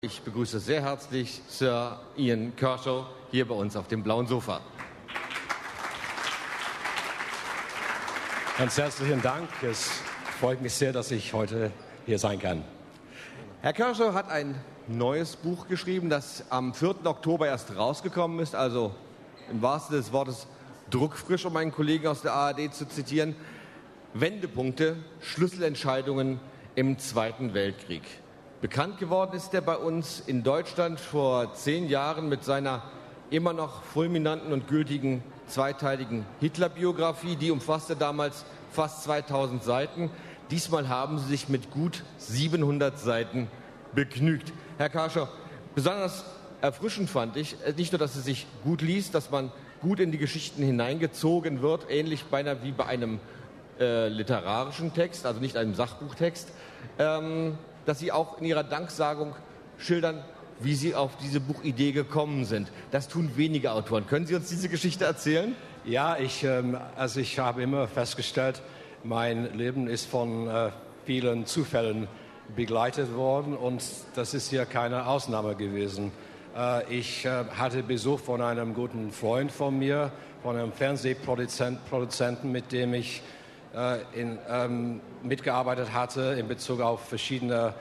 Ich begrüße sehr herzlich Sir Ian Kershaw hier bei uns auf dem blauen Sofa. Ganz herzlichen Dank. Es freut mich sehr, dass ich heute hier sein kann. Herr Kershaw hat ein neues Buch geschrieben, das am 4. Oktober erst rausgekommen ist, also im wahrsten Sinne des Wortes druckfrisch, um einen Kollegen aus der ARD zu zitieren. Wendepunkte, Schlüsselentscheidungen im Zweiten Weltkrieg. Bekannt geworden ist er bei uns in Deutschland vor 10 Jahren mit seiner immer noch fulminanten und gültigen zweiteiligen Hitler-Biografie. Die umfasste damals fast 2000 Seiten. Diesmal haben sie sich mit gut 700 Seiten begnügt. Herr Kershaw, besonders erfrischend fand ich, nicht nur, dass es sich gut liest, dass man gut in die Geschichten hineingezogen wird, ähnlich beinahe wie bei einem literarischen Text, also nicht einem Sachbuchtext, dass Sie auch in Ihrer Danksagung schildern, wie Sie auf diese Buchidee gekommen sind. Das tun wenige Autoren. Können Sie uns diese Geschichte erzählen? Ja, ich habe immer festgestellt, mein Leben ist von vielen Zufällen begleitet worden und das ist hier keine Ausnahme gewesen. Ich hatte Besuch von einem guten Freund von mir, von einem Fernsehproduzenten, mit dem ich mitgearbeitet hatte in Bezug auf verschiedene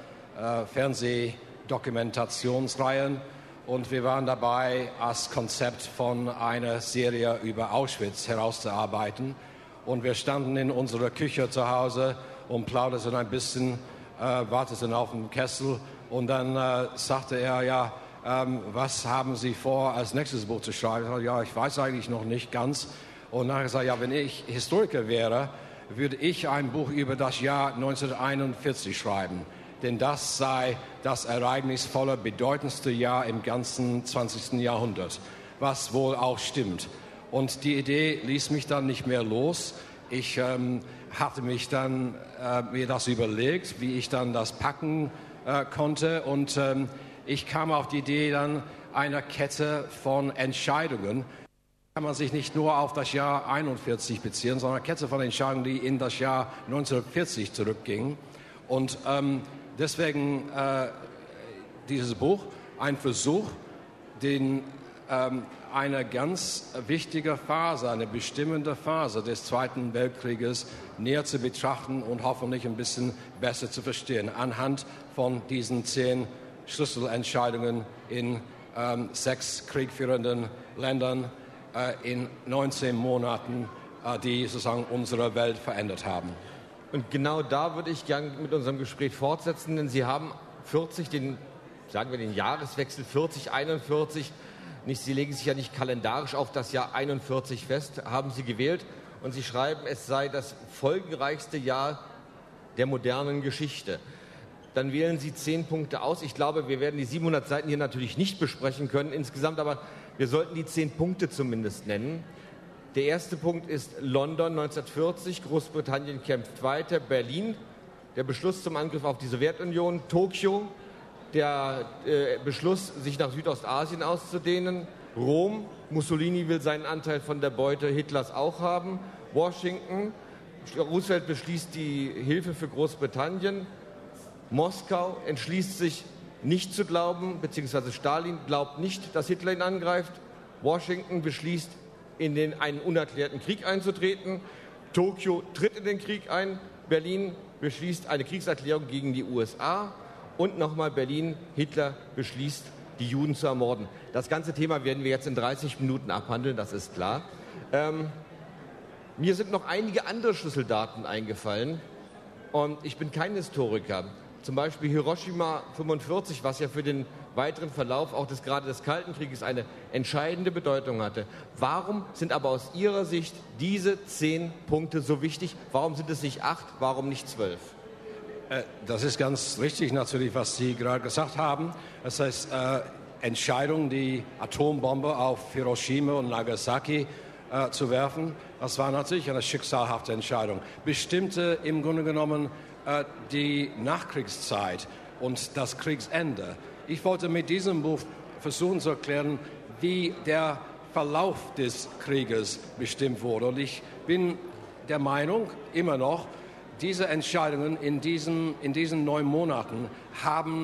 Fernsehdokumentationsreihen. Und wir waren dabei, das Konzept von einer Serie über Auschwitz herauszuarbeiten. Und wir standen in unserer Küche zu Hause und plauderten ein bisschen, warteten auf den Kessel. Und dann sagte er, ja, was haben Sie vor, als nächstes Buch zu schreiben? Ich sagte, ja, ich weiß eigentlich noch nicht ganz. Und nachher sagte er, ja, wenn ich Historiker wäre, würde ich ein Buch über das Jahr 1941 schreiben. Denn das sei das ereignisvolle, bedeutendste Jahr im ganzen 20. Jahrhundert. Was wohl auch stimmt. Und die Idee ließ mich dann nicht mehr los. Ich hatte mich dann mir das überlegt, wie ich dann das packen konnte. Und ich kam auf die Idee dann einer Kette von Entscheidungen. Kann man sich nicht nur auf das Jahr 41 beziehen, sondern eine Kette von Entscheidungen, die in das Jahr 1940 zurückgingen. Und deswegen dieses Buch, ein Versuch, eine ganz wichtige Phase, eine bestimmende Phase des Zweiten Weltkrieges näher zu betrachten und hoffentlich ein bisschen besser zu verstehen, anhand von diesen 10 Schlüsselentscheidungen in 6 kriegführenden Ländern in 19 Monaten, die sozusagen unsere Welt verändert haben. Und genau da würde ich gerne mit unserem Gespräch fortsetzen, denn Sie haben den Jahreswechsel 40/41, Sie legen sich ja nicht kalendarisch auf das Jahr 41 fest, haben Sie gewählt und Sie schreiben, es sei das folgenreichste Jahr der modernen Geschichte. Dann wählen Sie 10 Punkte aus. Ich glaube, wir werden die 700 Seiten hier natürlich nicht besprechen können insgesamt, aber wir sollten die 10 Punkte zumindest nennen. Der erste Punkt ist London 1940, Großbritannien kämpft weiter, Berlin, der Beschluss zum Angriff auf die Sowjetunion, Tokio, der Beschluss, sich nach Südostasien auszudehnen, Rom, Mussolini will seinen Anteil von der Beute Hitlers auch haben, Washington, Roosevelt beschließt die Hilfe für Großbritannien, Moskau entschließt sich nicht zu glauben, beziehungsweise Stalin glaubt nicht, dass Hitler ihn angreift. Washington beschließt, in einen unerklärten Krieg einzutreten. Tokio tritt in den Krieg ein. Berlin beschließt eine Kriegserklärung gegen die USA. Und nochmal Berlin, Hitler beschließt, die Juden zu ermorden. Das ganze Thema werden wir jetzt in 30 Minuten abhandeln, das ist klar. Mir sind noch einige andere Schlüsseldaten eingefallen. Und ich bin kein Historiker. Zum Beispiel Hiroshima 45, was ja für den weiteren Verlauf auch gerade des Kalten Krieges eine entscheidende Bedeutung hatte. Warum sind aber aus Ihrer Sicht diese 10 Punkte so wichtig? Warum sind es nicht 8, warum nicht 12? Das ist ganz richtig natürlich, was Sie gerade gesagt haben. Das heißt, Entscheidung, die Atombombe auf Hiroshima und Nagasaki zu werfen, das war natürlich eine schicksalhafte Entscheidung. Bestimmte im Grunde genommen die Nachkriegszeit und das Kriegsende. Ich wollte mit diesem Buch versuchen zu erklären, wie der Verlauf des Krieges bestimmt wurde. Und ich bin der Meinung, immer noch, diese Entscheidungen in diesen 9 Monaten haben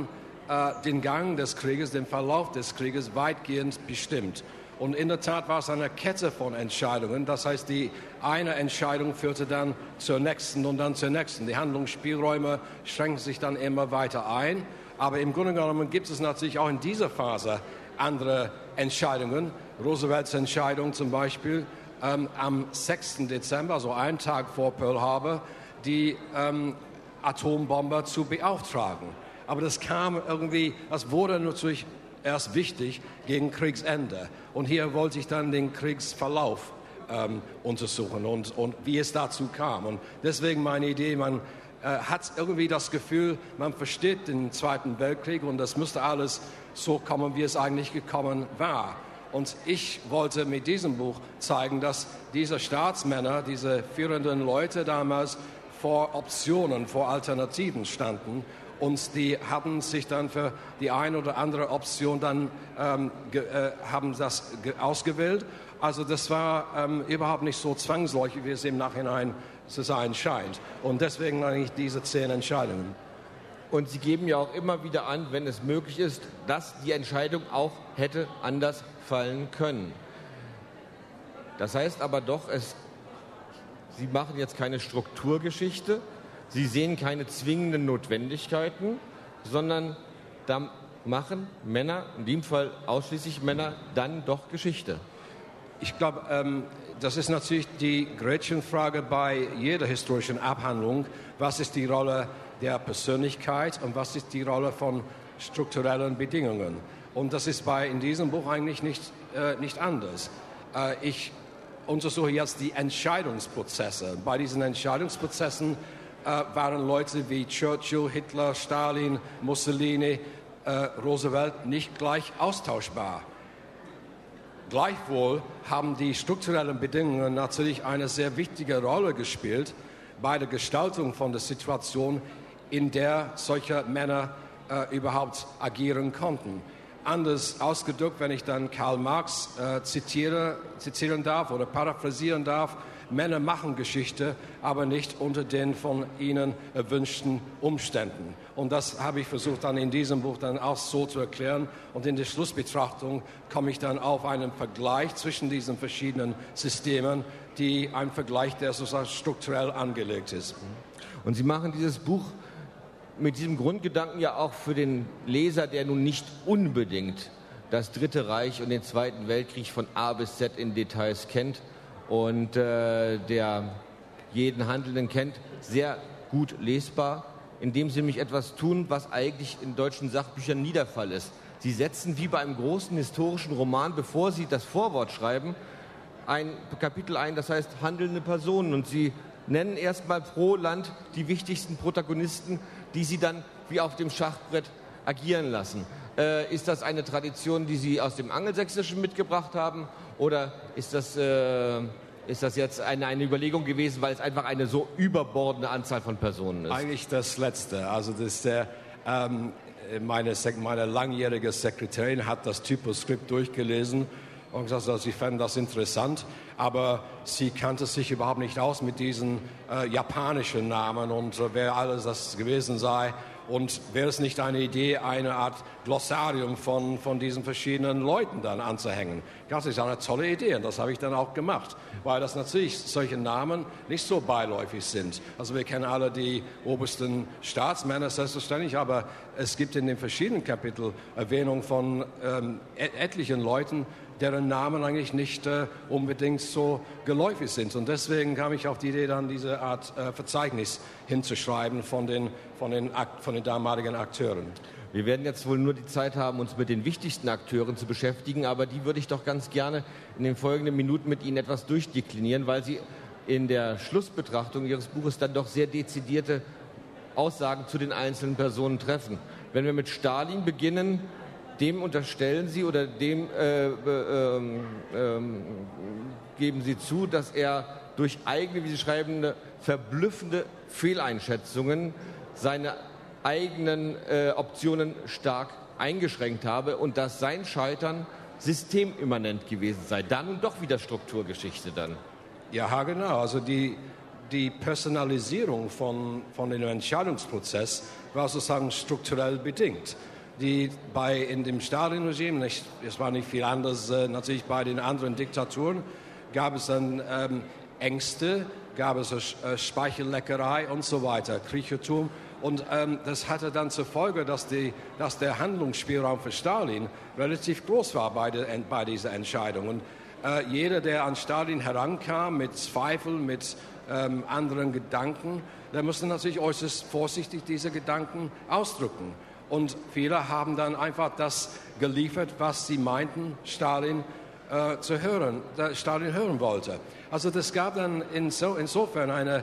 den Gang des Krieges, den Verlauf des Krieges weitgehend bestimmt. Und in der Tat war es eine Kette von Entscheidungen. Das heißt, die eine Entscheidung führte dann zur nächsten und dann zur nächsten. Die Handlungsspielräume schränken sich dann immer weiter ein. Aber im Grunde genommen gibt es natürlich auch in dieser Phase andere Entscheidungen. Roosevelts Entscheidung zum Beispiel am 6. Dezember, also einen Tag vor Pearl Harbor, die Atombomber zu beauftragen. Aber das wurde natürlich erst wichtig gegen Kriegsende. Und hier wollte ich dann den Kriegsverlauf untersuchen und wie es dazu kam. Und deswegen meine Idee, man hat irgendwie das Gefühl, man versteht den Zweiten Weltkrieg und das müsste alles so kommen, wie es eigentlich gekommen war. Und ich wollte mit diesem Buch zeigen, dass diese Staatsmänner, diese führenden Leute damals vor Optionen, vor Alternativen standen. Und die haben sich dann für die eine oder andere Option dann haben das ausgewählt. Also das war überhaupt nicht so zwangsläufig, wie es im Nachhinein zu sein scheint. Und deswegen eigentlich diese 10 Entscheidungen. Und Sie geben ja auch immer wieder an, wenn es möglich ist, dass die Entscheidung auch hätte anders fallen können. Das heißt aber doch, Sie machen jetzt keine Strukturgeschichte, Sie sehen keine zwingenden Notwendigkeiten, sondern da machen Männer, in dem Fall ausschließlich Männer, dann doch Geschichte. Ich glaube, das ist natürlich die Gretchenfrage bei jeder historischen Abhandlung. Was ist die Rolle der Persönlichkeit und was ist die Rolle von strukturellen Bedingungen? Und das ist in diesem Buch eigentlich nicht anders. Ich untersuche jetzt die Entscheidungsprozesse. Bei diesen Entscheidungsprozessen waren Leute wie Churchill, Hitler, Stalin, Mussolini, Roosevelt nicht gleich austauschbar. Gleichwohl haben die strukturellen Bedingungen natürlich eine sehr wichtige Rolle gespielt bei der Gestaltung von der Situation, in der solche Männer überhaupt agieren konnten. Anders ausgedrückt, wenn ich dann Karl Marx zitieren darf oder paraphrasieren darf, Männer machen Geschichte, aber nicht unter den von ihnen erwünschten Umständen. Und das habe ich versucht dann in diesem Buch dann auch so zu erklären. Und in der Schlussbetrachtung komme ich dann auf einen Vergleich zwischen diesen verschiedenen Systemen, ein Vergleich, der sozusagen strukturell angelegt ist. Und Sie machen dieses Buch mit diesem Grundgedanken ja auch für den Leser, der nun nicht unbedingt das Dritte Reich und den Zweiten Weltkrieg von A bis Z in Details kennt und der jeden Handelnden kennt, sehr gut lesbar, indem Sie nämlich etwas tun, was eigentlich in deutschen Sachbüchern nie der Fall ist. Sie setzen wie bei einem großen historischen Roman, bevor Sie das Vorwort schreiben, ein Kapitel ein, das heißt handelnde Personen, und Sie nennen erstmal pro Land die wichtigsten Protagonisten, die Sie dann wie auf dem Schachbrett agieren lassen. Ist das eine Tradition, die Sie aus dem Angelsächsischen mitgebracht haben, oder ist das jetzt eine Überlegung gewesen, weil es einfach eine so überbordende Anzahl von Personen ist? Eigentlich das Letzte. Also meine langjährige Sekretärin hat das Typoskript durchgelesen und gesagt, also sie fanden das interessant, aber sie kannte sich überhaupt nicht aus mit diesen japanischen Namen und wer alles das gewesen sei. Und wäre es nicht eine Idee, eine Art Glossarium von diesen verschiedenen Leuten dann anzuhängen? Das ist eine tolle Idee und das habe ich dann auch gemacht, weil das natürlich solche Namen nicht so beiläufig sind. Also wir kennen alle die obersten Staatsmänner selbstverständlich, aber es gibt in den verschiedenen Kapiteln Erwähnung von etlichen Leuten, deren Namen eigentlich nicht unbedingt so geläufig sind. Und deswegen kam ich auf die Idee, dann diese Art Verzeichnis hinzuschreiben von den damaligen Akteuren. Wir werden jetzt wohl nur die Zeit haben, uns mit den wichtigsten Akteuren zu beschäftigen, aber die würde ich doch ganz gerne in den folgenden Minuten mit Ihnen etwas durchdeklinieren, weil Sie in der Schlussbetrachtung Ihres Buches dann doch sehr dezidierte Aussagen zu den einzelnen Personen treffen. Wenn wir mit Stalin beginnen, dem unterstellen Sie oder dem geben Sie zu, dass er durch eigene, wie Sie schreiben, verblüffende Fehleinschätzungen seine eigenen Optionen stark eingeschränkt habe und dass sein Scheitern systemimmanent gewesen sei. Dann und doch wieder Strukturgeschichte dann. Ja, genau. Also die Personalisierung von dem Entscheidungsprozess war sozusagen strukturell bedingt. in dem Stalin-Regime, es war nicht viel anders, natürlich bei den anderen Diktaturen, gab es dann Ängste, gab es Speichelleckerei und so weiter, Kriechertum. Und das hatte dann zur Folge, dass der Handlungsspielraum für Stalin relativ groß war bei dieser Entscheidung. Und jeder, der an Stalin herankam mit Zweifeln, mit anderen Gedanken, der musste natürlich äußerst vorsichtig diese Gedanken ausdrücken. Und viele haben dann einfach das geliefert, was sie meinten, Stalin hören wollte. Also das gab dann insofern eine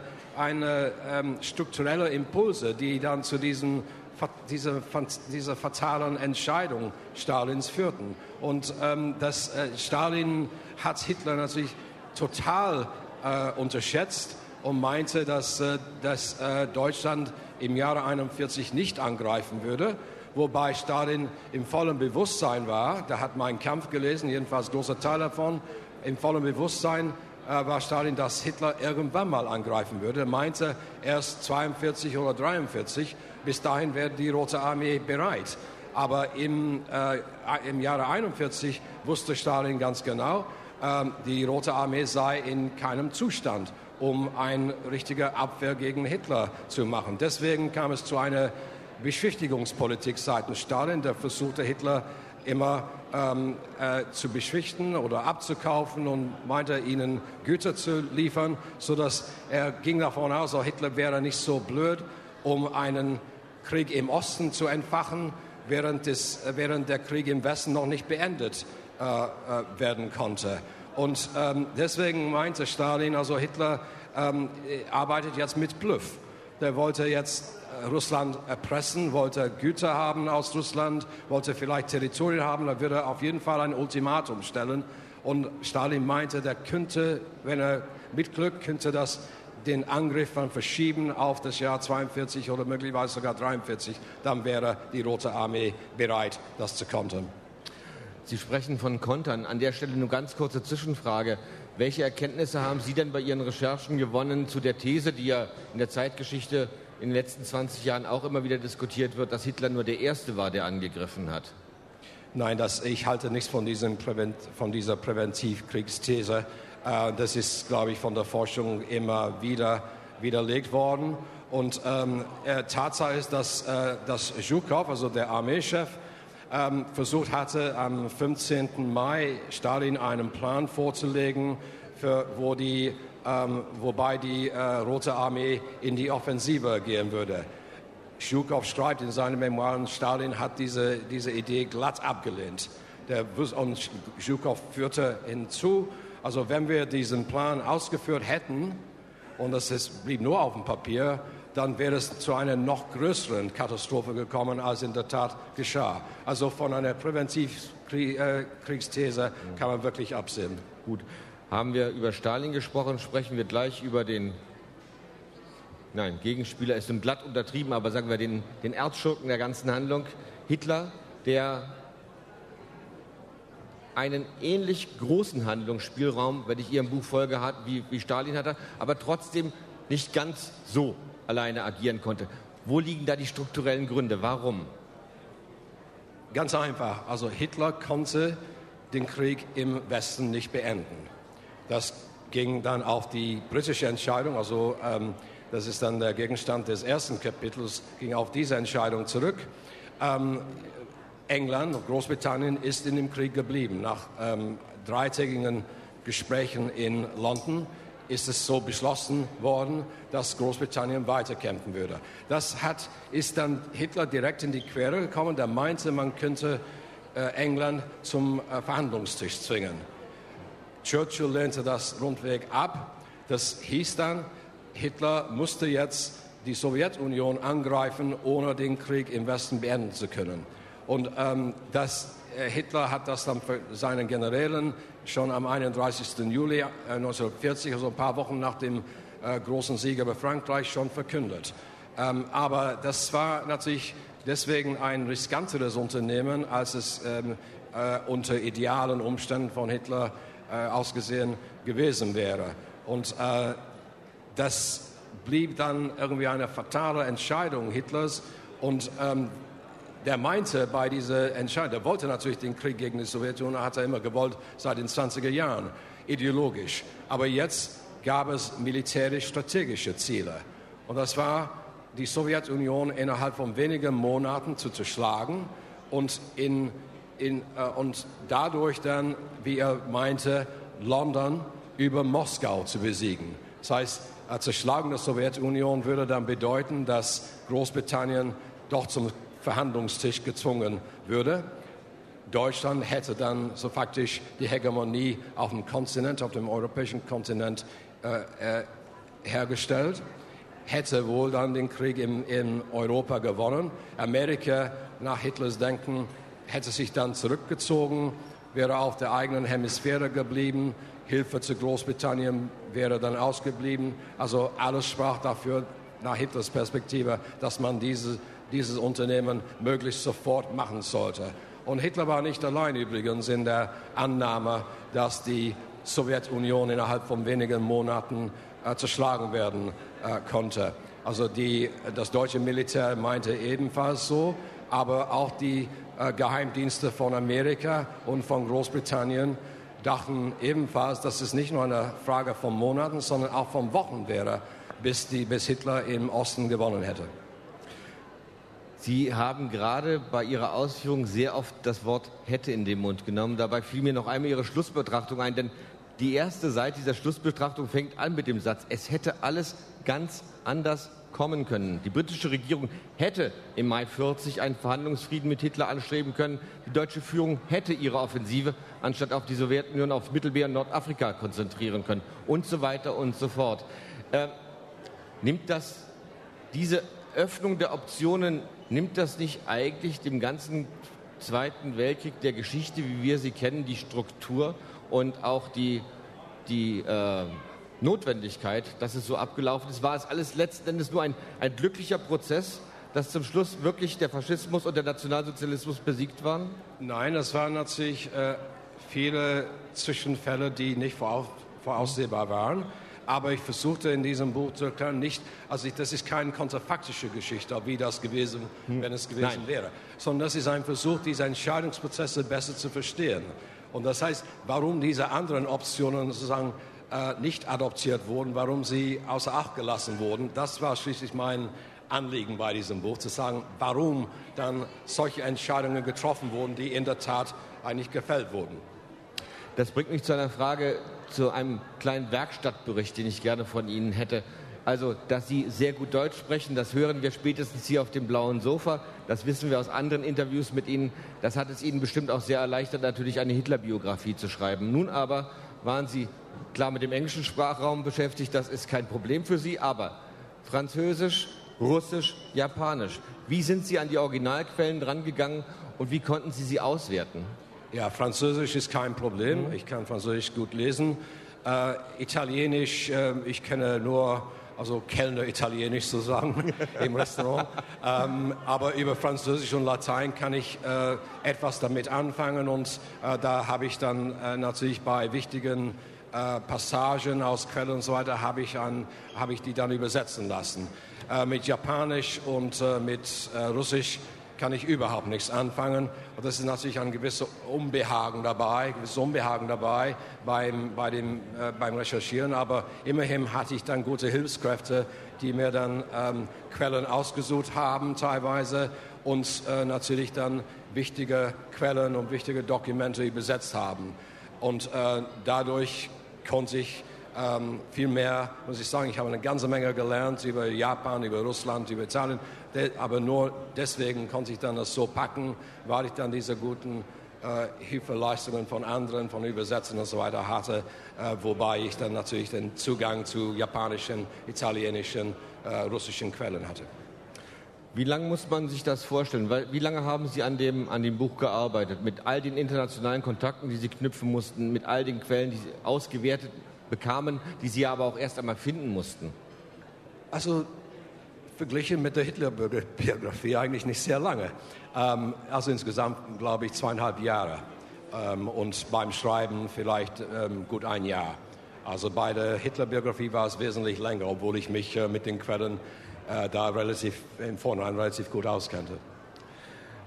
strukturelle Impulse, die dann zu dieser fatalen Entscheidung Stalins führten. Und Stalin hat Hitler natürlich total unterschätzt und meinte, dass Deutschland im Jahre 1941 nicht angreifen würde, wobei Stalin im vollen Bewusstsein war, da hat Mein Kampf gelesen, jedenfalls ein großer Teil davon, im vollen Bewusstsein war Stalin, dass Hitler irgendwann mal angreifen würde. Er meinte erst 1942 oder 1943, bis dahin wäre die Rote Armee bereit. Aber im Jahre 1941 wusste Stalin ganz genau, die Rote Armee sei in keinem Zustand, um eine richtige Abwehr gegen Hitler zu machen. Deswegen kam es zu einer Beschwichtigungspolitik seitens Stalin, der versuchte, Hitler immer zu beschwichtigen oder abzukaufen und meinte, ihnen Güter zu liefern, sodass er ging davon aus, Hitler wäre nicht so blöd, um einen Krieg im Osten zu entfachen, während der Krieg im Westen noch nicht beendet werden konnte. Und deswegen meinte Stalin, also Hitler arbeitet jetzt mit Bluff. Der wollte jetzt Russland erpressen, wollte Güter haben aus Russland, wollte vielleicht Territorien haben, da würde er auf jeden Fall ein Ultimatum stellen. Und Stalin meinte, der könnte, wenn er mit Glück, könnte das den Angriff dann verschieben auf das Jahr 42 oder möglicherweise sogar 43. Dann wäre die Rote Armee bereit, das zu kontern. Sie sprechen von Kontern. An der Stelle nur ganz kurze Zwischenfrage. Welche Erkenntnisse haben Sie denn bei Ihren Recherchen gewonnen zu der These, die ja in der Zeitgeschichte in den letzten 20 Jahren auch immer wieder diskutiert wird, dass Hitler nur der Erste war, der angegriffen hat? Nein, ich halte nichts von dieser Präventivkriegsthese. Das ist, glaube ich, von der Forschung immer wieder widerlegt worden. Und Tatsache ist, dass Zhukov, also der Armeechef, versucht hatte, am 15. Mai Stalin einen Plan vorzulegen, wobei die Rote Armee in die Offensive gehen würde. Zhukov schreibt in seinen Memoiren, Stalin hat diese Idee glatt abgelehnt. Und Zhukov führte hinzu, also wenn wir diesen Plan ausgeführt hätten, und blieb nur auf dem Papier, dann wäre es zu einer noch größeren Katastrophe gekommen, als in der Tat geschah. Also von einer Präventivkriegsthese kann man wirklich absehen. Gut, haben wir über Stalin gesprochen, sprechen wir gleich über Gegenspieler ist glatt untertrieben, aber sagen wir den Erzschurken der ganzen Handlung, Hitler, der einen ähnlich großen Handlungsspielraum, wenn ich Ihrem Buch folge, hat, wie Stalin hatte, aber trotzdem nicht ganz so alleine agieren konnte. Wo liegen da die strukturellen Gründe? Warum? Ganz einfach. Also Hitler konnte den Krieg im Westen nicht beenden. Das ging dann auf die britische Entscheidung, also das ist dann der Gegenstand des ersten Kapitels, ging auf diese Entscheidung zurück. England, Großbritannien ist in dem Krieg geblieben. Nach dreitägigen Gesprächen in London ist es so beschlossen worden, dass Großbritannien weiterkämpfen würde. Ist dann Hitler direkt in die Quere gekommen, der meinte, man könnte England zum Verhandlungstisch zwingen. Churchill lehnte das rundweg ab. Das hieß dann, Hitler musste jetzt die Sowjetunion angreifen, ohne den Krieg im Westen beenden zu können. Und Hitler hat das dann für seinen Generälen schon am 31. Juli 1940, also ein paar Wochen nach dem großen Sieg über Frankreich, schon verkündet. Aber das war natürlich deswegen ein riskanteres Unternehmen, als es unter idealen Umständen von Hitler ausgesehen gewesen wäre. Und das blieb dann irgendwie eine fatale Entscheidung Hitlers. Und der meinte bei dieser Entscheidung, der wollte natürlich den Krieg gegen die Sowjetunion, hat er immer gewollt seit den 20er Jahren, ideologisch. Aber jetzt gab es militärisch-strategische Ziele. Und das war, die Sowjetunion innerhalb von wenigen Monaten zu zerschlagen und und dadurch dann, wie er meinte, London über Moskau zu besiegen. Das heißt, Zerschlagung der Sowjetunion würde dann bedeuten, dass Großbritannien doch zum Verhandlungstisch gezwungen würde. Deutschland hätte dann so faktisch die Hegemonie auf dem Kontinent, auf dem europäischen Kontinent hergestellt, hätte wohl dann den Krieg in Europa gewonnen. Amerika, nach Hitlers Denken, hätte sich dann zurückgezogen, wäre auf der eigenen Hemisphäre geblieben, Hilfe zu Großbritannien wäre dann ausgeblieben. Also alles sprach dafür, nach Hitlers Perspektive, dass man dieses Unternehmen möglichst sofort machen sollte. Und Hitler war nicht allein übrigens in der Annahme, dass die Sowjetunion innerhalb von wenigen Monaten zerschlagen werden konnte. Also das deutsche Militär meinte ebenfalls so, aber auch die Geheimdienste von Amerika und von Großbritannien dachten ebenfalls, dass es nicht nur eine Frage von Monaten, sondern auch von Wochen wäre, bis Hitler im Osten gewonnen hätte. Sie haben gerade bei Ihrer Ausführung sehr oft das Wort hätte in den Mund genommen. Dabei fiel mir noch einmal Ihre Schlussbetrachtung ein, denn die erste Seite dieser Schlussbetrachtung fängt an mit dem Satz, es hätte alles ganz anders kommen können. Die britische Regierung hätte im Mai 40 einen Verhandlungsfrieden mit Hitler anstreben können. Die deutsche Führung hätte ihre Offensive anstatt auf die Sowjetunion auf Mittelmeer und Nordafrika konzentrieren können und so weiter und so fort. Diese Öffnung der Optionen, nimmt das nicht eigentlich dem ganzen Zweiten Weltkrieg der Geschichte, wie wir sie kennen, die Struktur und auch die Notwendigkeit, dass es so abgelaufen ist? War es alles letzten Endes nur ein glücklicher Prozess, dass zum Schluss wirklich der Faschismus und der Nationalsozialismus besiegt waren? Nein, es waren natürlich viele Zwischenfälle, die nicht voraussehbar waren. Aber ich versuchte in diesem Buch zu erklären, das ist keine kontrafaktische Geschichte, wie das gewesen, wenn es gewesen wäre, sondern das ist ein Versuch, diese Entscheidungsprozesse besser zu verstehen. Und das heißt, warum diese anderen Optionen sozusagen nicht adoptiert wurden, warum sie außer Acht gelassen wurden, das war schließlich mein Anliegen bei diesem Buch, zu sagen, warum dann solche Entscheidungen getroffen wurden, die in der Tat eigentlich gefällt wurden. Das bringt mich zu einer Frage, zu einem kleinen Werkstattbericht, den ich gerne von Ihnen hätte. Also, dass Sie sehr gut Deutsch sprechen, das hören wir spätestens hier auf dem blauen Sofa. Das wissen wir aus anderen Interviews mit Ihnen. Das hat es Ihnen bestimmt auch sehr erleichtert, natürlich eine Hitler-Biografie zu schreiben. Nun aber waren Sie klar mit dem englischen Sprachraum beschäftigt. Das ist kein Problem für Sie. Aber Französisch, Russisch, Japanisch. Wie sind Sie an die Originalquellen drangegangen und wie konnten Sie sie auswerten? Ja, Französisch ist kein Problem. Ich kann Französisch gut lesen. Italienisch, ich kenne nur Kellner Italienisch sozusagen im Restaurant. Aber über Französisch und Latein kann ich etwas damit anfangen. Und da habe ich dann natürlich bei wichtigen Passagen aus Quellen und so weiter, habe ich die dann übersetzen lassen. Mit Japanisch und mit Russisch kann ich überhaupt nichts anfangen. Und das ist natürlich ein gewisses Unbehagen dabei beim Recherchieren. Aber immerhin hatte ich dann gute Hilfskräfte, die mir dann Quellen ausgesucht haben teilweise und natürlich dann wichtige Quellen und wichtige Dokumente übersetzt haben. Und dadurch konnte ich viel mehr, muss ich sagen, ich habe eine ganze Menge gelernt über Japan, über Russland, über Italien, aber nur deswegen konnte ich dann das so packen, weil ich dann diese guten Hilfeleistungen von anderen, von Übersetzern und so weiter hatte, wobei ich dann natürlich den Zugang zu japanischen, italienischen, russischen Quellen hatte. Wie lange muss man sich das vorstellen? Wie lange haben Sie an dem Buch gearbeitet? Mit all den internationalen Kontakten, die Sie knüpfen mussten, mit all den Quellen, die Sie ausgewertet bekamen, die Sie aber auch erst einmal finden mussten? Also verglichen mit der Hitler-Biografie eigentlich nicht sehr lange. Also insgesamt, glaube ich, 2,5 Jahre. Und beim Schreiben vielleicht gut 1 Jahr. Also bei der Hitler-Biografie war es wesentlich länger, obwohl ich mich mit den Quellen da im Vorhinein relativ gut auskannte.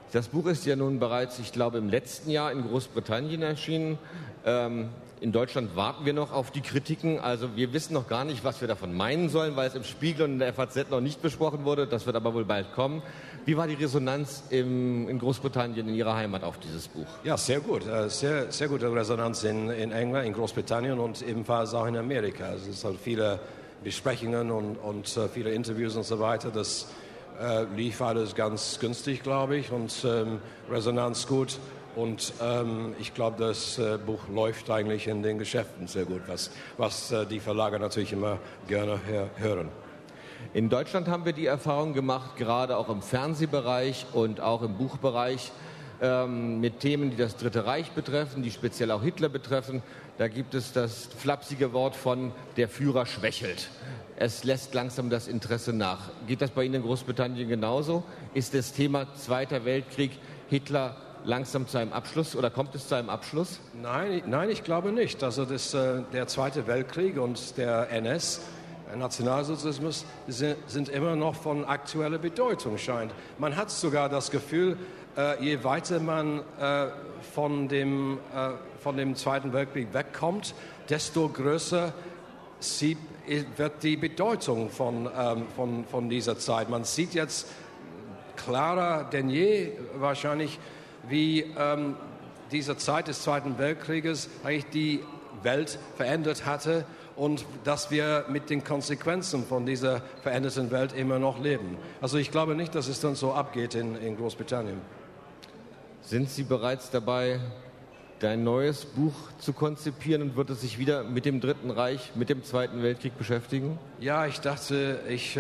Das Buch ist ja nun bereits, ich glaube, im letzten Jahr in Großbritannien erschienen. In Deutschland warten wir noch auf die Kritiken. Also wir wissen noch gar nicht, was wir davon meinen sollen, weil es im Spiegel und in der FAZ noch nicht besprochen wurde. Das wird aber wohl bald kommen. Wie war die Resonanz in Großbritannien, in Ihrer Heimat, auf dieses Buch? Ja, sehr gut. Sehr, sehr gute Resonanz in England, in Großbritannien und ebenfalls auch in Amerika. Also es hat viele Besprechungen und viele Interviews und so weiter. Das lief alles ganz günstig, glaube ich, und Resonanz gut. Und ich glaube, das Buch läuft eigentlich in den Geschäften sehr gut, was die Verlage natürlich immer gerne hören. In Deutschland haben wir die Erfahrung gemacht, gerade auch im Fernsehbereich und auch im Buchbereich, mit Themen, die das Dritte Reich betreffen, die speziell auch Hitler betreffen. Da gibt es das flapsige Wort von der Führer schwächelt. Es lässt langsam das Interesse nach. Geht das bei Ihnen in Großbritannien genauso? Ist das Thema Zweiter Weltkrieg, Hitler langsam zu einem Abschluss oder kommt es zu einem Abschluss? Nein, ich glaube nicht. Also der Zweite Weltkrieg und der NS, Nationalsozialismus, sind immer noch von aktueller Bedeutung, scheint. Man hat sogar das Gefühl, je weiter man von dem Zweiten Weltkrieg wegkommt, desto größer wird die Bedeutung von dieser Zeit. Man sieht jetzt klarer denn je wahrscheinlich, wie diese Zeit des Zweiten Weltkrieges eigentlich die Welt verändert hatte und dass wir mit den Konsequenzen von dieser veränderten Welt immer noch leben. Also ich glaube nicht, dass es dann so abgeht in Großbritannien. Sind Sie bereits dabei, dein neues Buch zu konzipieren und wird es sich wieder mit dem Dritten Reich, mit dem Zweiten Weltkrieg beschäftigen? Ja, ich dachte, ich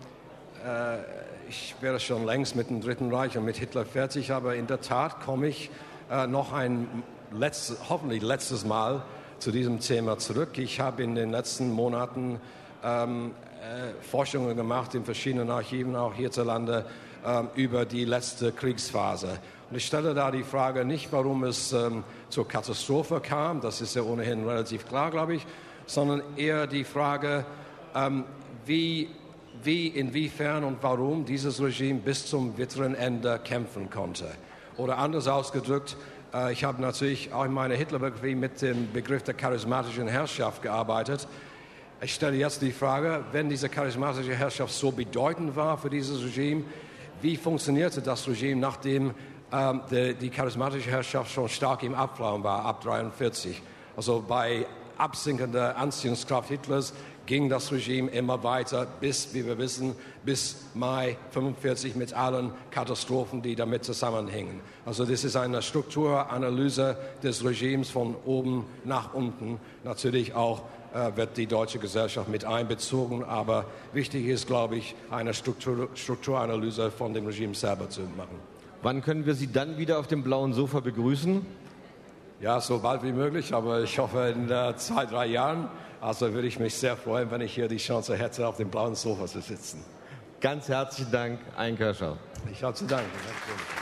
wäre schon längst mit dem Dritten Reich und mit Hitler fertig, aber in der Tat komme ich noch hoffentlich letztes Mal zu diesem Thema zurück. Ich habe in den letzten Monaten Forschungen gemacht in verschiedenen Archiven, auch hierzulande, über die letzte Kriegsphase. Und ich stelle da die Frage nicht, warum es zur Katastrophe kam, das ist ja ohnehin relativ klar, glaube ich, sondern eher die Frage, inwiefern und warum dieses Regime bis zum bitteren Ende kämpfen konnte. Oder anders ausgedrückt, ich habe natürlich auch in meiner Hitlerbiografie mit dem Begriff der charismatischen Herrschaft gearbeitet. Ich stelle jetzt die Frage, wenn diese charismatische Herrschaft so bedeutend war für dieses Regime, wie funktionierte das Regime, nachdem die charismatische Herrschaft schon stark im Abflauen war, ab 1943? Also bei absinkender Anziehungskraft Hitlers ging das Regime immer weiter bis, wie wir wissen, bis Mai 1945 mit allen Katastrophen, die damit zusammenhängen. Also das ist eine Strukturanalyse des Regimes von oben nach unten. Natürlich auch wird die deutsche Gesellschaft mit einbezogen, aber wichtig ist, glaube ich, eine Strukturanalyse von dem Regime selber zu machen. Wann können wir Sie dann wieder auf dem blauen Sofa begrüßen? Ja, so bald wie möglich, aber ich hoffe in 2-3 Jahren. Also würde ich mich sehr freuen, wenn ich hier die Chance hätte, auf dem blauen Sofa zu sitzen. Ganz herzlichen Dank, Ein Kerscher. Ich habe zu danken.